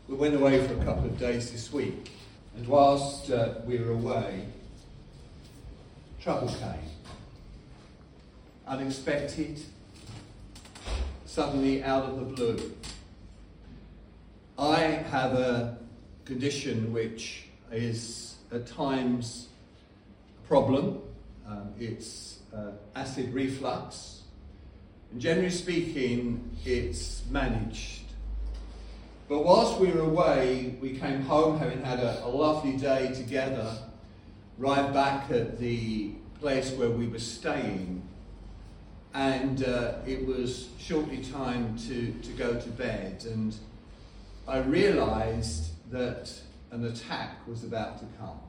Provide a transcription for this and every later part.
We went away for a couple of days this week, and whilst we were away, trouble came. Unexpected, suddenly out of the blue. I have a condition which is at times a problem. It's acid reflux. And generally speaking, it's managed. But whilst we were away, we came home having had a lovely day together, right back at the place where we were staying. And it was shortly time to go to bed. And I realised that an attack was about to come.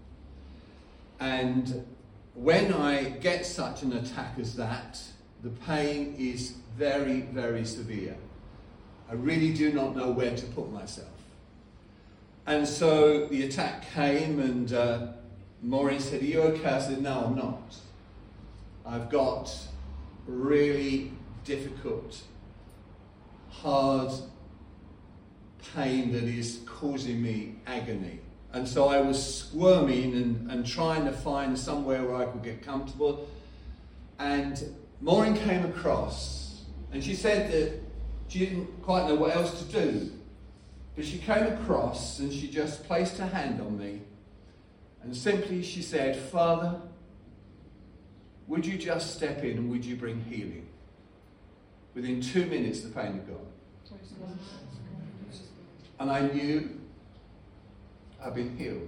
And when I get such an attack as that, the pain is very, very severe. I really do not know where to put myself. And so the attack came, and Maureen said, "Are you okay?" I said, "No, I'm not. I've got really difficult, hard pain that is causing me agony." And so I was squirming and trying to find somewhere where I could get comfortable. And Maureen came across, and she said that she didn't quite know what else to do. But she came across and she just placed her hand on me. And simply she said, "Father, would you just step in and would you bring healing?" Within 2 minutes, the pain had gone. And I knew I'd been healed.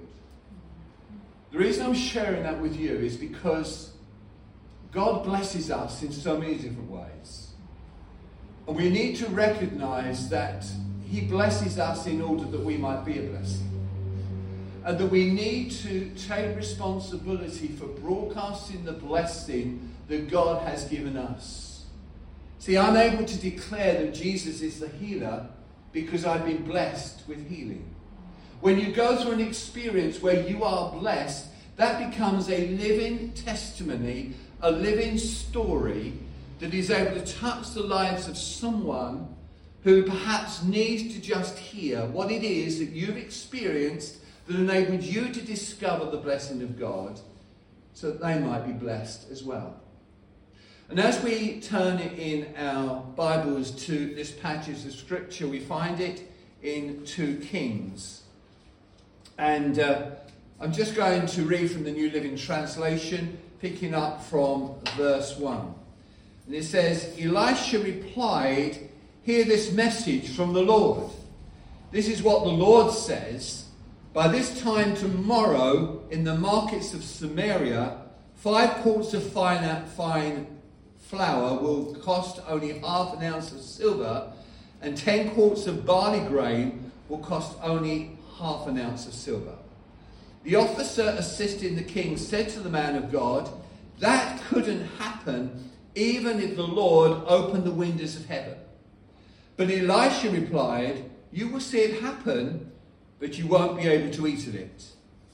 The reason I'm sharing that with you is because God blesses us in so many different ways. And we need to recognize that He blesses us in order that we might be a blessing. And that we need to take responsibility for broadcasting the blessing that God has given us. See, I'm able to declare that Jesus is the healer because I've been blessed with healing. When you go through an experience where you are blessed, that becomes a living testimony, a living story that is able to touch the lives of someone who perhaps needs to just hear what it is that you've experienced that enabled you to discover the blessing of God so that they might be blessed as well. And as we turn in our Bibles to this passage of Scripture, we find it in 2 Kings. And I'm just going to read from the New Living Translation, picking up from verse 1. And it says, "Elisha replied, 'Hear this message from the Lord. This is what the Lord says. By this time tomorrow, in the markets of Samaria, 5 quarts of fine flour will cost only half an ounce of silver, and 10 quarts of barley grain will cost only half an ounce of silver.' The officer assisting the king said to the man of God, 'That couldn't happen even if the Lord opened the windows of heaven.' But Elisha replied, 'You will see it happen, but you won't be able to eat of it.'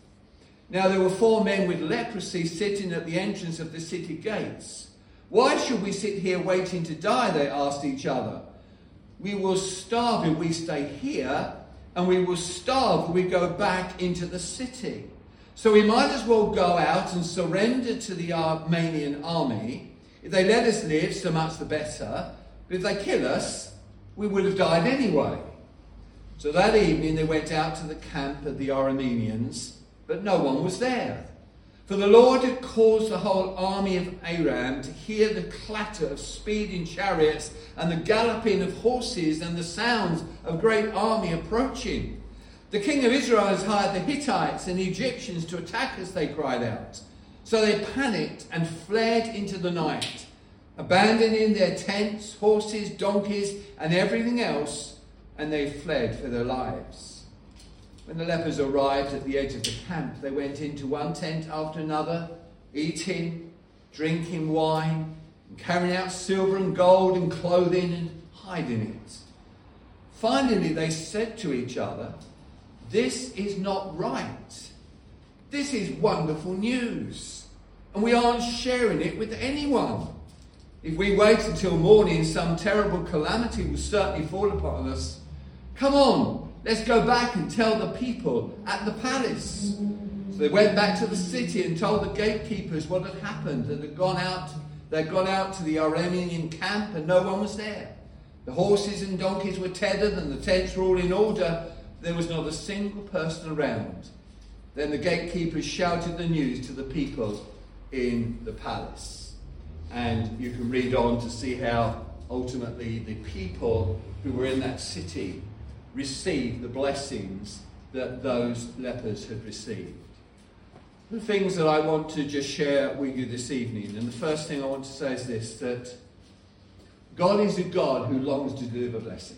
Now there were 4 men with leprosy sitting at the entrance of the city gates. 'Why should we sit here waiting to die?' they asked each other. 'We will starve if we stay here, and we will starve if we go back into the city. So we might as well go out and surrender to the Armenian army. If they let us live, so much the better. But if they kill us, we would have died anyway.' So that evening they went out to the camp of the Arameans, but no one was there. For the Lord had caused the whole army of Aram to hear the clatter of speeding chariots and the galloping of horses and the sounds of a great army approaching. 'The king of Israel has hired the Hittites and the Egyptians to attack us,' they cried out. So they panicked and fled into the night, abandoning their tents, horses, donkeys, and everything else, and they fled for their lives. When the lepers arrived at the edge of the camp, they went into one tent after another, eating, drinking wine, and carrying out silver and gold and clothing and hiding it. Finally, they said to each other, 'This is not right. This is wonderful news, and we aren't sharing it with anyone. If we wait until morning, some terrible calamity will certainly fall upon us. Come on, Let's go back and tell the people at the palace. So they went back to the city and told the gatekeepers what had happened. They'd gone out to the Aramean camp and no one was there. The horses and donkeys were tethered and the tents were all in order. There was not a single person around. Then the gatekeepers shouted the news to the people in the palace. And you can read on to see how ultimately the people who were in that city received the blessings that those lepers had received. The things that I want to just share with you this evening, and the first thing I want to say is this, that God is a God who longs to deliver blessings.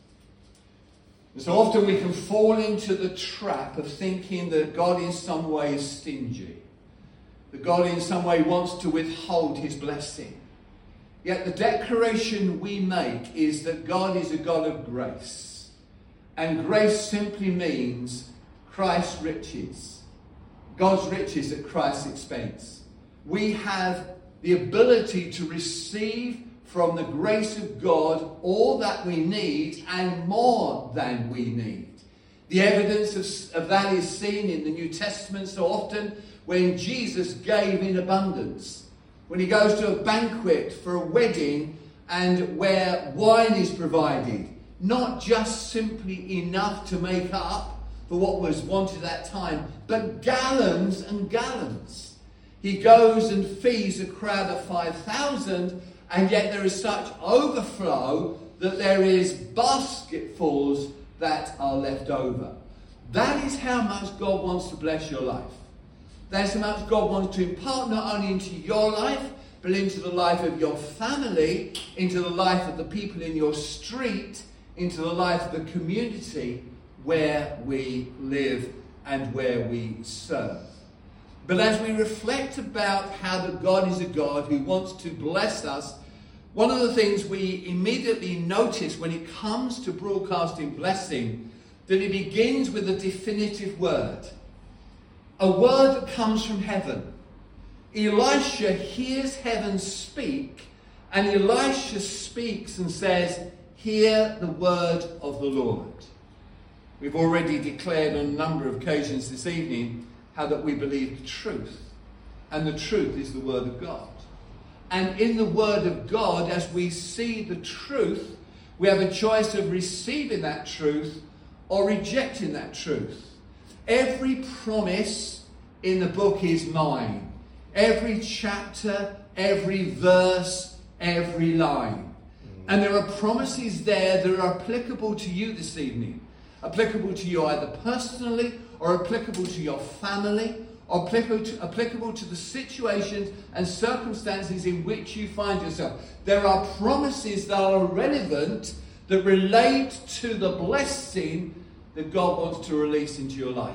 And so often we can fall into the trap of thinking that God in some way is stingy, that God in some way wants to withhold his blessing. Yet the declaration we make is that God is a God of grace. And grace simply means Christ's riches. God's riches at Christ's expense. We have the ability to receive from the grace of God all that we need and more than we need. The evidence of that is seen in the New Testament so often when Jesus gave in abundance. When he goes to a banquet for a wedding and where wine is provided, not just simply enough to make up for what was wanted at that time, but gallons and gallons. He goes and feeds a crowd of 5,000, and yet there is such overflow that there is basketfuls that are left over. That is how much God wants to bless your life. That's how much God wants to impart not only into your life, but into the life of your family, into the life of the people in your street, into the life of the community where we live and where we serve. But as we reflect about how that God is a God who wants to bless us, one of the things we immediately notice when it comes to broadcasting blessing, that it begins with a definitive word. A word that comes from heaven. Elisha hears heaven speak, and Elisha speaks and says, "Hear the word of the Lord." We've already declared on a number of occasions this evening how that we believe the truth. And the truth is the word of God. And in the word of God, as we see the truth, we have a choice of receiving that truth or rejecting that truth. Every promise in the book is mine. Every chapter, every verse, every line. And there are promises there that are applicable to you this evening. Applicable to you either personally or applicable to your family, or applicable to the situations and circumstances in which you find yourself. There are promises that are relevant, that relate to the blessing that God wants to release into your life.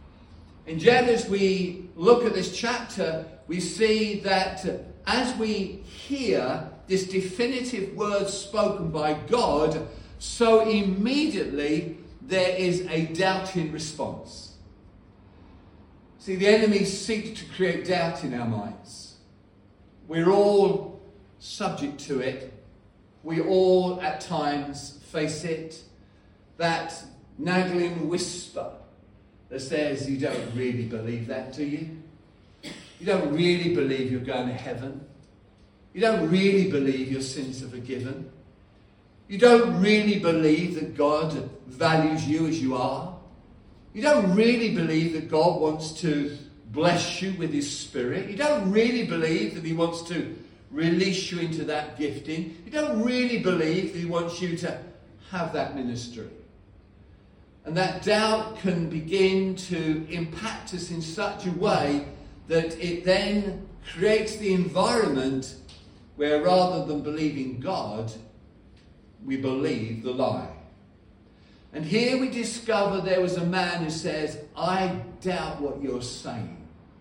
And yet, as we look at this chapter, we see that as we hear this definitive word spoken by God, so immediately there is a doubting response. See, the enemy seeks to create doubt in our minds. We're all subject to it. We all at times face it. That nagging whisper that says, "You don't really believe that, do you? You don't really believe you're going to heaven. You don't really believe your sins are forgiven. You don't really believe that God values you as you are. You don't really believe that God wants to bless you with his Spirit. You don't really believe that he wants to release you into that gifting. You don't really believe that he wants you to have that ministry." And that doubt can begin to impact us in such a way that it then creates the environment where rather than believing God, we believe the lie. And here we discover there was a man who says, "I doubt what you're saying.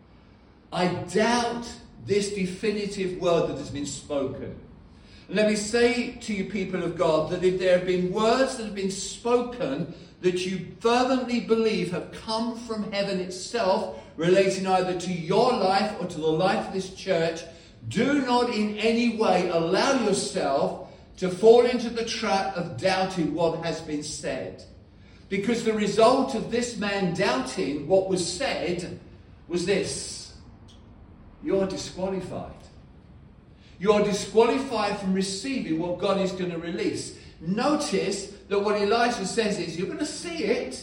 I doubt this definitive word that has been spoken." And let me say to you, people of God, that if there have been words that have been spoken that you fervently believe have come from heaven itself, relating either to your life or to the life of this church, do not in any way allow yourself to fall into the trap of doubting what has been said. Because the result of this man doubting what was said was this: you're disqualified. You're disqualified from receiving what God is going to release. Notice that what Elijah says is, you're going to see it,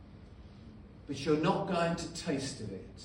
but you're not going to taste of it.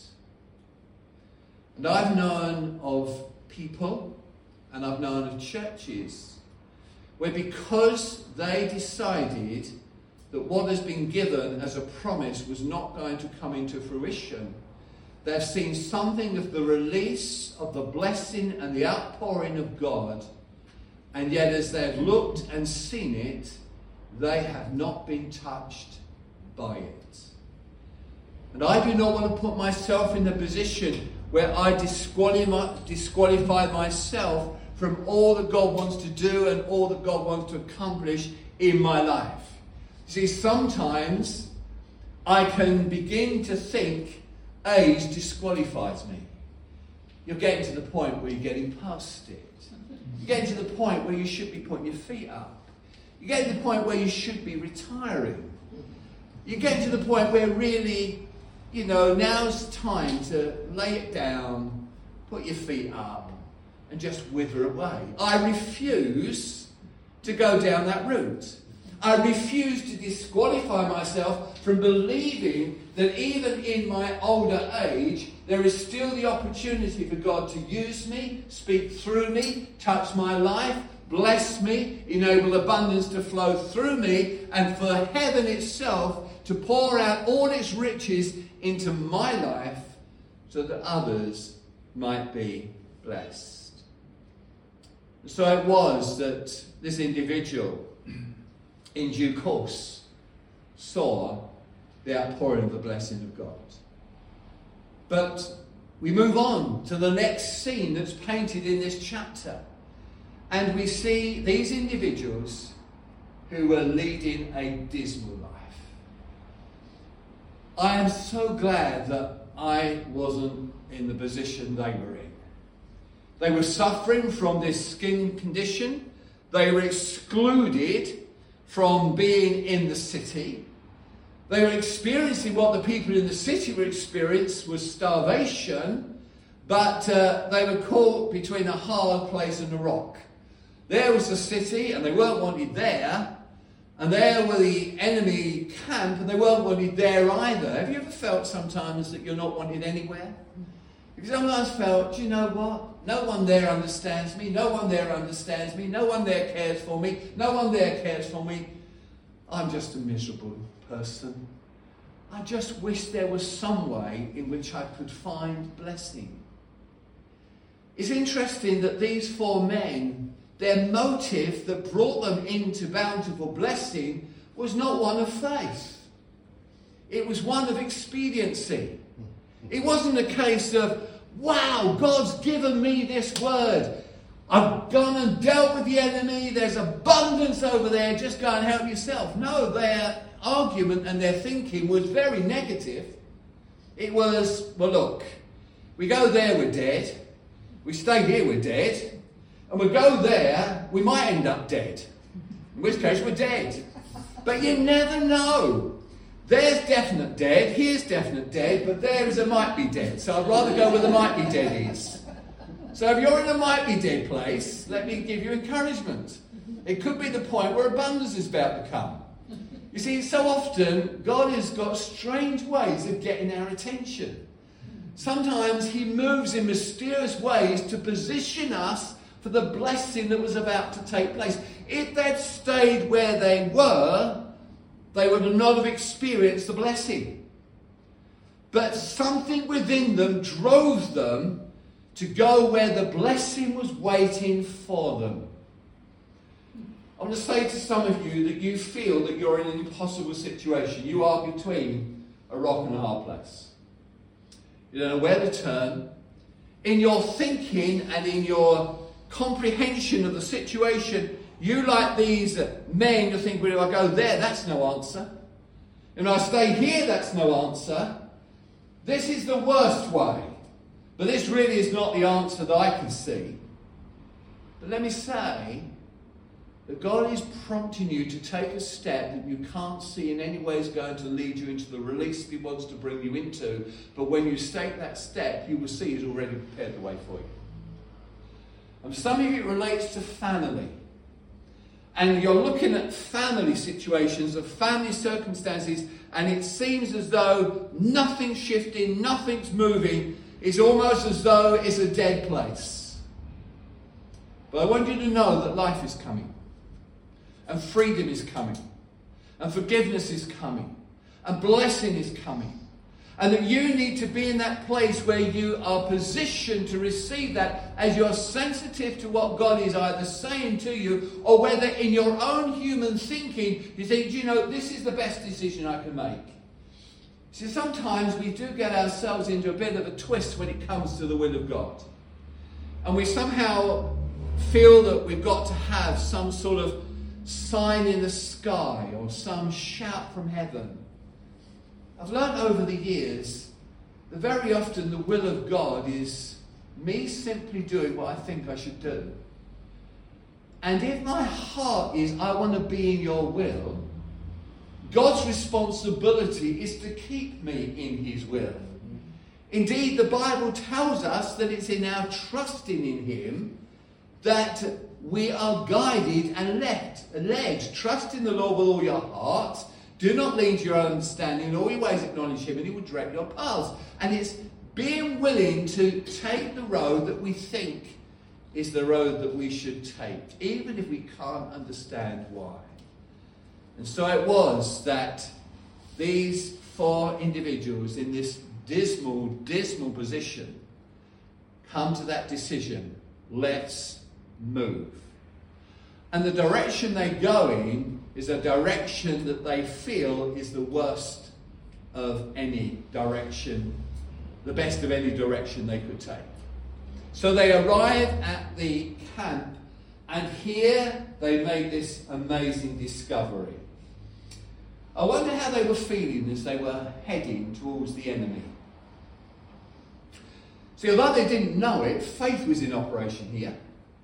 And I've known of people, and I've known of churches, where because they decided that what has been given as a promise was not going to come into fruition, they've seen something of the release of the blessing and the outpouring of God, and yet as they've looked and seen it, they have not been touched by it. And I do not want to put myself in the position where I disqualify myself from all that God wants to do and all that God wants to accomplish in my life. See, sometimes I can begin to think age disqualifies me. You're getting to the point where you're getting past it. You're getting to the point where you should be putting your feet up. You're getting to the point where you should be retiring. You're getting to the point where really, now's time to lay it down, put your feet up, and just wither away. I refuse to go down that route. I refuse to disqualify myself from believing that even in my older age, there is still the opportunity for God to use me, speak through me, touch my life, bless me, enable abundance to flow through me, and for heaven itself to pour out all its riches into my life so that others might be blessed. So it was that this individual, in due course, saw the outpouring of the blessing of God. But we move on to the next scene that's painted in this chapter. And we see these individuals who were leading a dismal life. I am so glad that I wasn't in the position they were in. They were suffering from this skin condition. They were excluded from being in the city. They were experiencing what the people in the city were experiencing was starvation, but they were caught between a hard place and a rock. There was the city, and they weren't wanted there, and there were the enemy camp, and they weren't wanted there either. Have you ever felt sometimes that you're not wanted anywhere? Because sometimes felt, you know what? No one there understands me. No one there understands me. No one there cares for me. No one there cares for me. I'm just a miserable person. I just wish there was some way in which I could find blessing. It's interesting that these four men, their motive that brought them into bountiful blessing was not one of faith. It was one of expediency. It wasn't a case of, wow, God's given me this word. I've gone and dealt with the enemy. There's abundance over there. Just go and help yourself. No, their argument and their thinking was very negative. It was, well, look, we go there, we're dead. We stay here, we're dead. And we go there, we might end up dead. In which case, we're dead. But you never know. There's definite dead, here's definite dead, but there is a might be dead. So I'd rather go where the might be dead is. So if you're in a might be dead place, let me give you encouragement. It could be the point where abundance is about to come. You see, so often, God has got strange ways of getting our attention. Sometimes he moves in mysterious ways to position us for the blessing that was about to take place. If they'd stayed where they were, they would not have experienced the blessing. But something within them drove them to go where the blessing was waiting for them. I want to say to some of you that you feel that you're in an impossible situation. You are between a rock and a hard place. You don't know where to turn. In your thinking and in your comprehension of the situation, you, like these men, you think, well, if I go there, that's no answer. And I stay here, that's no answer. This is the worst way. But this really is not the answer that I can see. But let me say that God is prompting you to take a step that you can't see in any way is going to lead you into the release that he wants to bring you into, but when you take that step, you will see he's already prepared the way for you. And for some of you it relates to family. And you're looking at family situations, of family circumstances, and it seems as though nothing's shifting, nothing's moving. It's almost as though it's a dead place. But I want you to know that life is coming. And freedom is coming. And forgiveness is coming. And blessing is coming. And that you need to be in that place where you are positioned to receive that as you're sensitive to what God is either saying to you, or whether in your own human thinking you think, this is the best decision I can make. See, sometimes we do get ourselves into a bit of a twist when it comes to the will of God. And we somehow feel that we've got to have some sort of sign in the sky or some shout from heaven. I've learned over the years that very often the will of God is me simply doing what I think I should do. And if my heart is, I want to be in your will, God's responsibility is to keep me in his will. Indeed, the Bible tells us that it's in our trusting in him that we are guided and led. Trust in the Lord with all your heart. Do not lean to your own understanding. In all your ways acknowledge him and he will direct your paths. And it's being willing to take the road that we think is the road that we should take, even if we can't understand why. And so it was that these 4 individuals in this dismal position come to that decision. Let's move. And the direction they go in is a direction that they feel is the worst of any direction, the best of any direction they could take. So they arrive at the camp, and here they made this amazing discovery. I wonder how they were feeling as they were heading towards the enemy. See, although they didn't know it, faith was in operation here.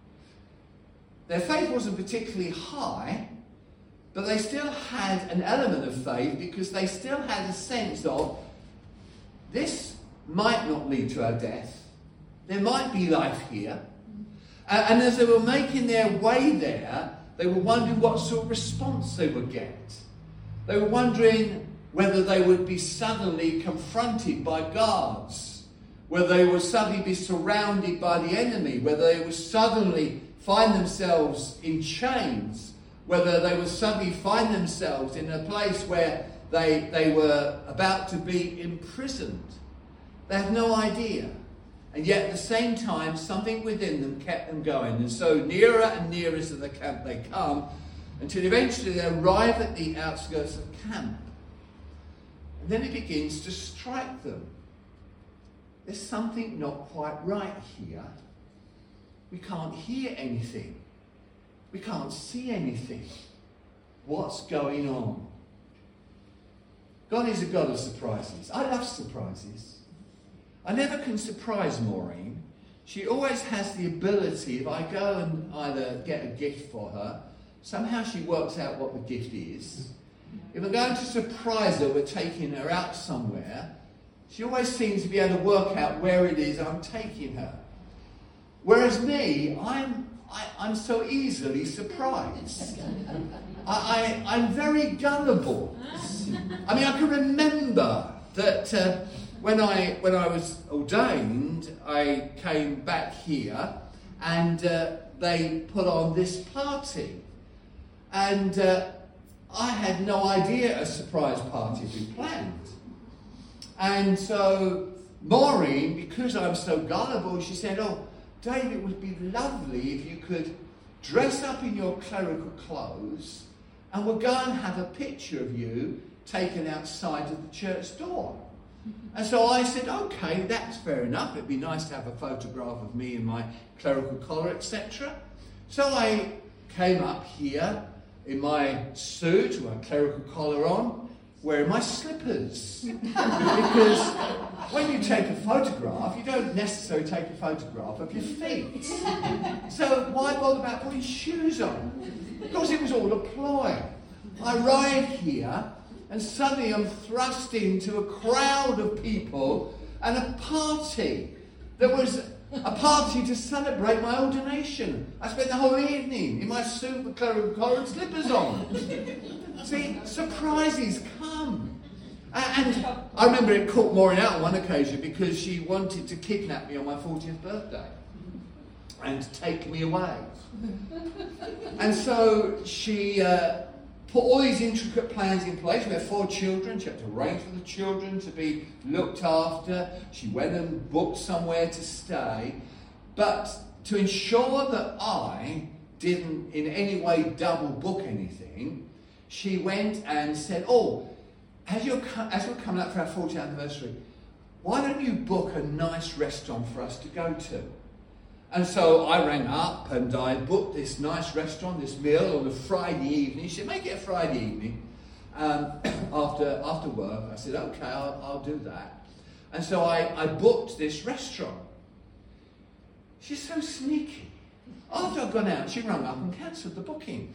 Their faith wasn't particularly high, but they still had an element of faith because they still had a sense of this might not lead to our death. There might be life here. And as they were making their way there, they were wondering what sort of response they would get. They were wondering whether they would be suddenly confronted by guards, whether they would suddenly be surrounded by the enemy, whether they would suddenly find themselves in chains, whether they would suddenly find themselves in a place where they were about to be imprisoned. They had no idea. And yet at the same time, something within them kept them going. And so nearer and nearer to the camp they come, until eventually they arrive at the outskirts of camp. And then it begins to strike them. There's something not quite right here. We can't hear anything. We can't see anything. What's going on? God is a God of surprises. I love surprises. I never can surprise Maureen. She always has the ability, if I go and either get a gift for her, somehow she works out what the gift is. If I'm going to surprise her, we're taking her out somewhere, she always seems to be able to work out where it is I'm taking her. Whereas me, I'm so easily surprised. I'm very gullible. I mean, I can remember that when I was ordained, I came back here and they put on this party. And I had no idea a surprise party had been planned. And so Maureen, because I'm so gullible, she said, "Oh, Dave, it would be lovely if you could dress up in your clerical clothes and we'll go and have a picture of you taken outside of the church door." And so I said, okay, that's fair enough. It'd be nice to have a photograph of me in my clerical collar, etc. So I came up here in my suit with my clerical collar on, wearing my slippers. Because when you take a photograph, you don't necessarily take a photograph of your feet. So why bother about putting shoes on? Because it was all a ploy. I arrive here and suddenly I'm thrust into a crowd of people and a party. There was a party to celebrate my ordination. I spent the whole evening in my suit with collar and slippers on. See, surprises come. And I remember it caught Maureen out on one occasion because she wanted to kidnap me on my 40th birthday and take me away. And so she put all these intricate plans in place. We had 4 children. She had to arrange for the children to be looked after. She went and booked somewhere to stay. But to ensure that I didn't in any way double book anything, she went and said, as we're coming up for our 40th anniversary, why don't you book a nice restaurant for us to go to? And so I rang up and I booked this nice restaurant, this meal on a Friday evening. She said, make it a Friday evening after work. I said, okay, I'll do that. And so I booked this restaurant. She's so sneaky. After I'd gone out, she rang up and cancelled the booking.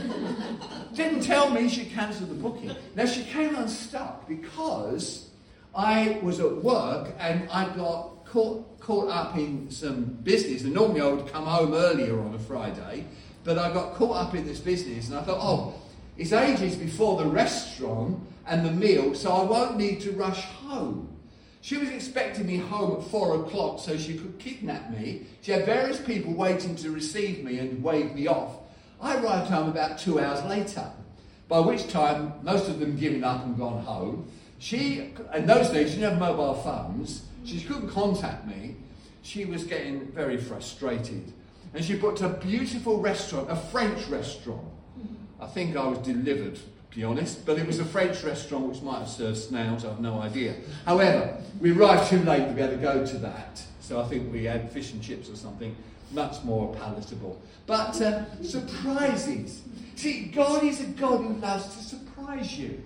Didn't tell me she cancelled the booking. Now, she came unstuck because I was at work and I got caught up in some business. And normally I would come home earlier on a Friday, but I got caught up in this business and I thought, it's ages before the restaurant and the meal, so I won't need to rush home. She was expecting me home at 4 o'clock so she could kidnap me. She had various people waiting to receive me and wave me off. I arrived home about 2 hours later, by which time most of them given up and gone home. In those days, she didn't have mobile phones. She couldn't contact me. She was getting very frustrated. And she booked a beautiful restaurant, a French restaurant. I think I was delivered, to be honest, but it was a French restaurant which might have served snails, I have no idea. However, we arrived too late to be able to go to that. So I think we had fish and chips or something much more palatable. But surprises. See, God is a God who loves to surprise you.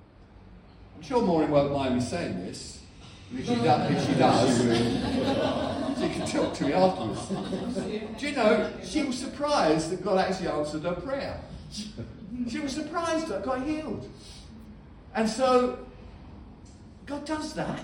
I'm sure Maureen won't mind me saying this. If she does, she can talk to me afterwards. Do you know, she was surprised that God actually answered her prayer. She was surprised that I got healed. And so, God does that.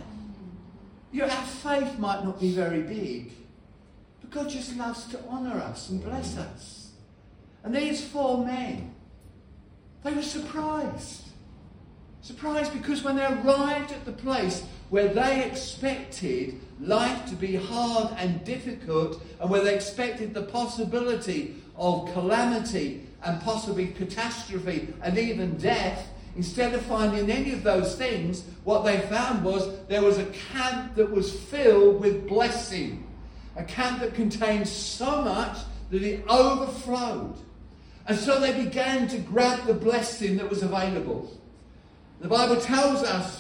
Our faith might not be very big, but God just loves to honour us and bless us. And these 4 men, they were surprised. Surprised because when they arrived at the place where they expected life to be hard and difficult, and where they expected the possibility of calamity and possibly catastrophe and even death, instead of finding any of those things, what they found was there was a camp that was filled with blessing. A camp that contained so much that it overflowed. And so they began to grab the blessing that was available. The Bible tells us,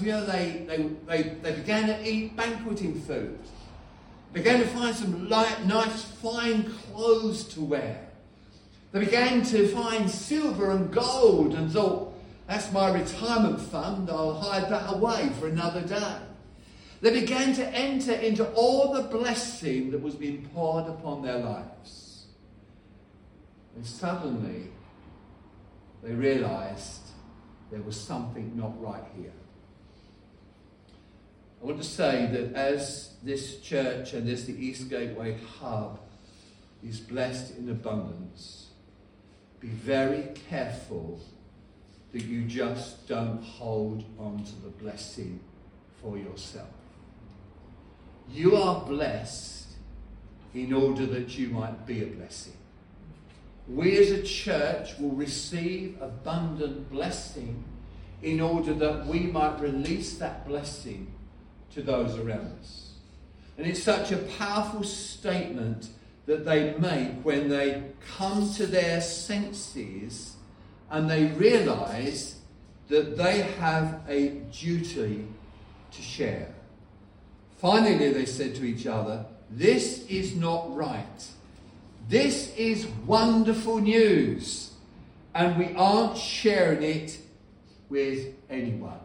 they began to eat banqueting food. Began to find some nice, fine clothes to wear. They began to find silver and gold and thought, that's my retirement fund, I'll hide that away for another day. They began to enter into all the blessing that was being poured upon their lives. And suddenly, they realized there was something not right here. I want to say that as this church and as the East Gateway Hub is blessed in abundance, be very careful that you just don't hold on to the blessing for yourself. You are blessed in order that you might be a blessing. We as a church will receive abundant blessing in order that we might release that blessing to those around us. And it's such a powerful statement that they make when they come to their senses and they realise that they have a duty to share. Finally, they said to each other, "This is not right. This is wonderful news, and we aren't sharing it with anyone.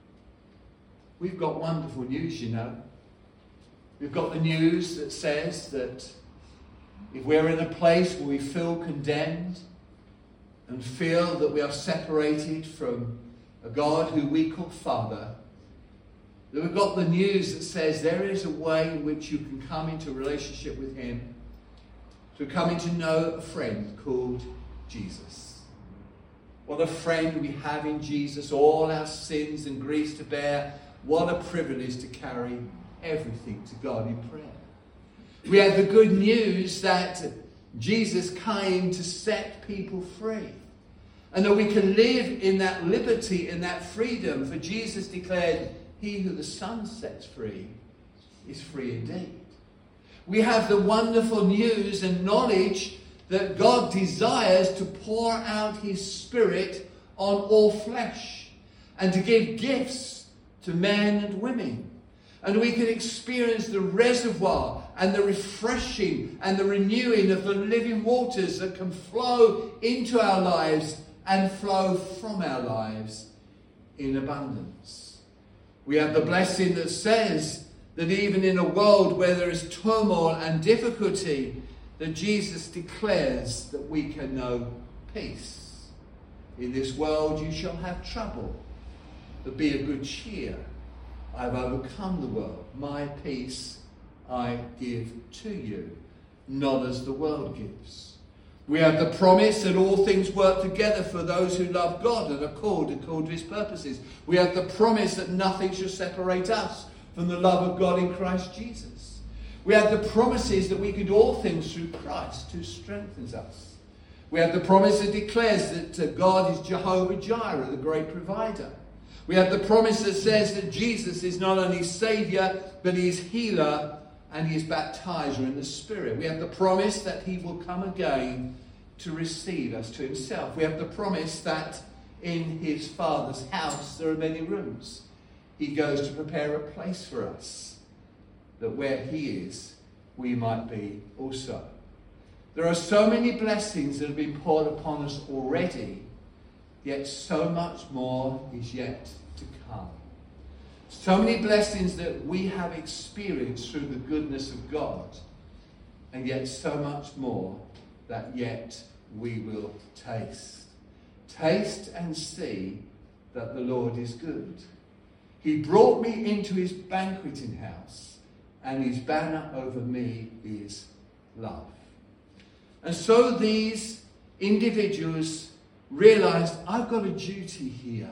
We've got wonderful news, you know. We've got the news that says that if we're in a place where we feel condemned and feel that we are separated from a God who we call Father, that we've got the news that says there is a way in which you can come into a relationship with him, to coming to know a friend called Jesus. What a friend we have in Jesus, all our sins and griefs to bear. What a privilege to carry everything to God in prayer. We have the good news that Jesus came to set people free, and that we can live in that liberty, in that freedom. For Jesus declared, he who the Son sets free is free indeed. We have the wonderful news and knowledge that God desires to pour out his Spirit on all flesh and to give gifts to men and women. And we can experience the reservoir and the refreshing and the renewing of the living waters that can flow into our lives and flow from our lives in abundance. We have the blessing that says that even in a world where there is turmoil and difficulty, that Jesus declares that we can know peace. In this world you shall have trouble, but be of good cheer. I have overcome the world. My peace I give to you, not as the world gives. We have the promise that all things work together for those who love God and are called to his purposes. We have the promise that nothing shall separate us from the love of God in Christ Jesus. We have the promises that we can do all things through Christ who strengthens us. We have the promise that declares that God is Jehovah Jireh, the great provider. We have the promise that says that Jesus is not only Saviour, but he is healer and he is baptizer in the Spirit. We have the promise that he will come again to receive us to himself. We have the promise that in his Father's house there are many rooms. He goes to prepare a place for us, that where he is, we might be also. There are so many blessings that have been poured upon us already, yet so much more is yet to come. So many blessings that we have experienced through the goodness of God, and yet so much more that yet we will taste. Taste and see that the Lord is good. He brought me into his banqueting house, and his banner over me is love. And so these individuals realized, I've got a duty here.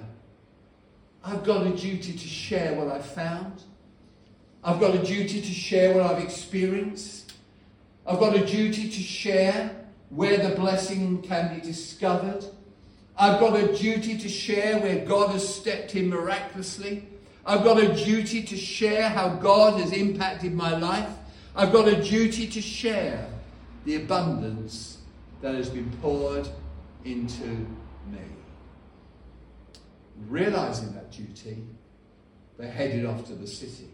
I've got a duty to share what I've found. I've got a duty to share what I've experienced. I've got a duty to share where the blessing can be discovered. I've got a duty to share where God has stepped in miraculously. I've got a duty to share how God has impacted my life. I've got a duty to share the abundance that has been poured into me. Realizing that duty, they headed off to the city.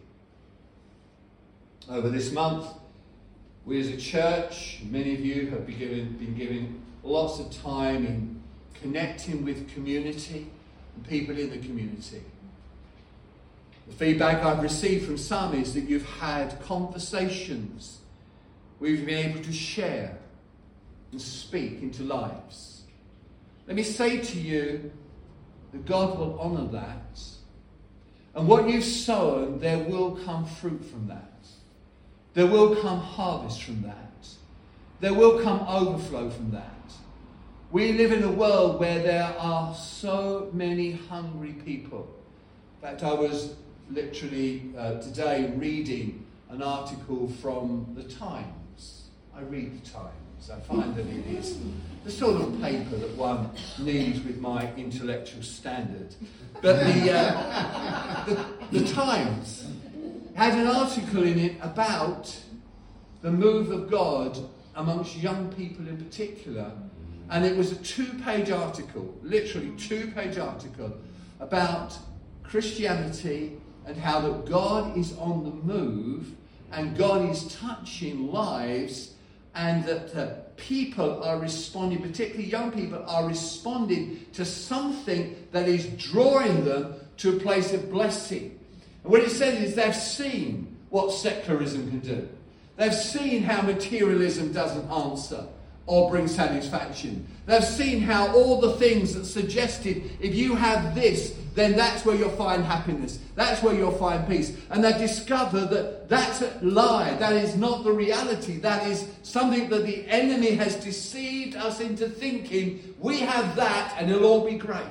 Over this month, we as a church, many of you have been given lots of time in connecting with community and people in the community. The feedback I've received from some is that you've had conversations where you've been able to share and speak into lives. Let me say to you that God will honour that. And what you've sown, there will come fruit from that. There will come harvest from that. There will come overflow from that. We live in a world where there are so many hungry people. In fact, I was literally today reading an article from The Times. I read The Times. I find that it is the sort of paper that one needs with my intellectual standard. But the Times had an article in it about the move of God amongst young people in particular. And it was a 2-page article, literally 2-page article, about Christianity and how that God is on the move and God is touching lives and that people are responding, particularly young people, are responding to something that is drawing them to a place of blessing. And what it says is they've seen what secularism can do. They've seen how materialism doesn't answer or bring satisfaction. They've seen how all the things that suggested if you have this, then that's where you'll find happiness. That's where you'll find peace. And they discover that that's a lie. That is not the reality. That is something that the enemy has deceived us into thinking we have that and it'll all be great.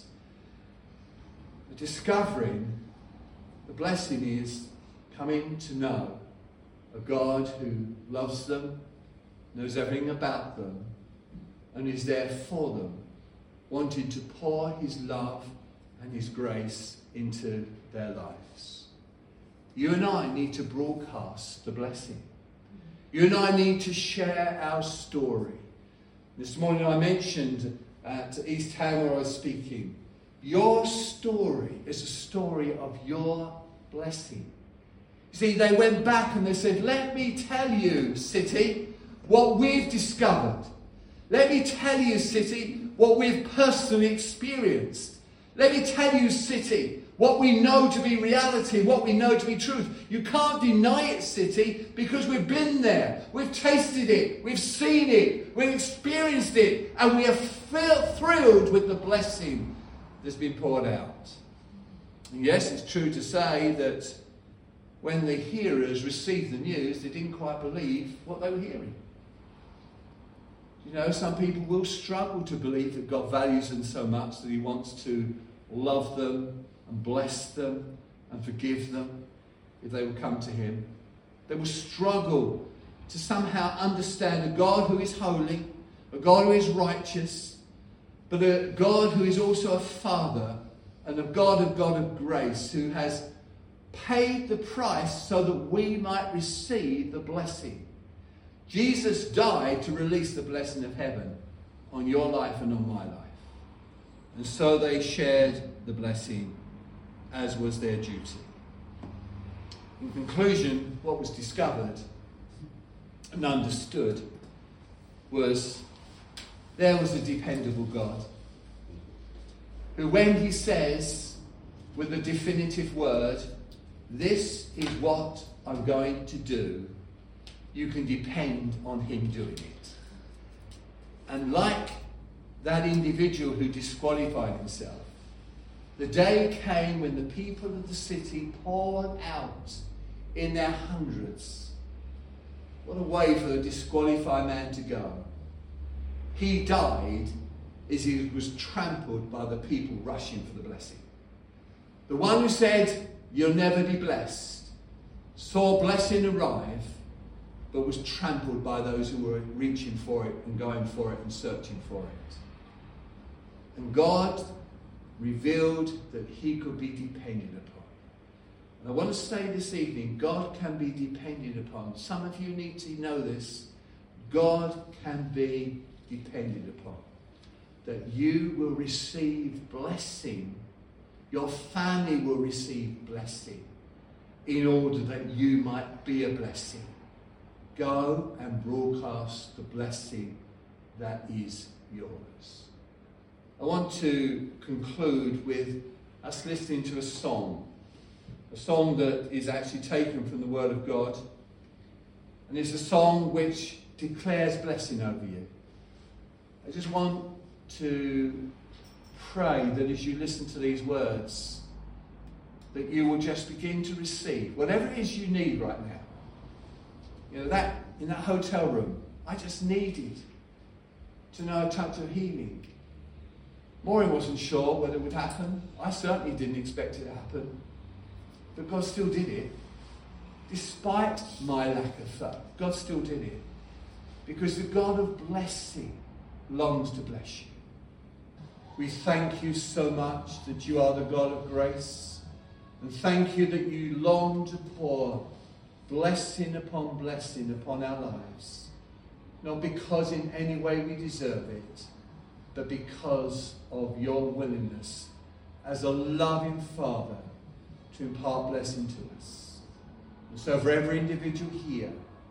But discovering the blessing is coming to know a God who loves them, knows everything about them, and is there for them, wanting to pour his love and his grace into their lives. You and I need to broadcast the blessing. You and I need to share our story. This morning I mentioned at East Town where I was speaking, your story is a story of your blessing. You see, they went back and they said, let me tell you, city, what we've discovered. Let me tell you, city, what we've personally experienced. Let me tell you, city, what we know to be reality, what we know to be truth. You can't deny it, city, because we've been there. We've tasted it. We've seen it. We've experienced it. And we are thrilled with the blessing that's been poured out. And yes, it's true to say that when the hearers received the news, they didn't quite believe what they were hearing. You know, some people will struggle to believe that God values them so much that he wants to love them and bless them and forgive them if they will come to him. They will struggle to somehow understand a God who is holy, a God who is righteous, but a God who is also a Father and a God of grace who has paid the price so that we might receive the blessing. Jesus died to release the blessing of heaven on your life and on my life. And so they shared the blessing as was their duty. In conclusion, what was discovered and understood was there was a dependable God who, when he says with a definitive word, this is what I'm going to do, you can depend on him doing it. And like that individual who disqualified himself, the day came when the people of the city poured out in their hundreds. What a way for a disqualified man to go. He died as he was trampled by the people rushing for the blessing. The one who said, you'll never be blessed, saw blessing arrive, but was trampled by those who were reaching for it and going for it and searching for it. And God revealed that he could be depended upon. And I want to say this evening, God can be depended upon. Some of you need to know this. God can be depended upon. That you will receive blessing. Your family will receive blessing in order that you might be a blessing. Go and broadcast the blessing that is yours. I want to conclude with us listening to a song that is actually taken from the Word of God. And it's a song which declares blessing over you. I just want to pray that as you listen to these words, that you will just begin to receive whatever it is you need right now. You know, that in that hotel room, I just needed to know a touch of healing. Maureen wasn't sure whether it would happen. I certainly didn't expect it to happen. But God still did it. Despite my lack of faith, God still did it. Because the God of blessing longs to bless you. We thank you so much that you are the God of grace. And thank you that you long to pour blessing upon our lives. Not because in any way we deserve it, but because of your willingness as a loving Father to impart blessing to us. And so for every individual here,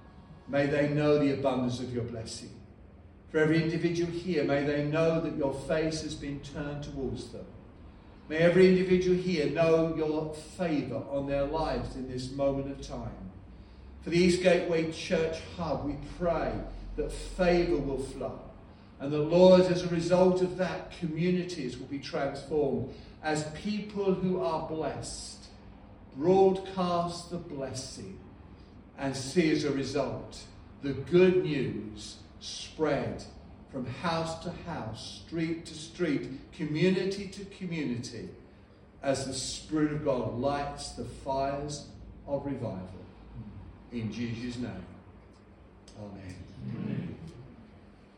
may they know the abundance of your blessing. For every individual here, may they know that your face has been turned towards them. May every individual here know your favour on their lives in this moment of time. For the East Gateway Church Hub, we pray that favour will flow. And that, Lord, as a result of that, communities will be transformed as people who are blessed broadcast the blessing and see as a result the good news spread from house to house, street to street, community to community, as the Spirit of God lights the fires of revival. In Jesus' name, amen.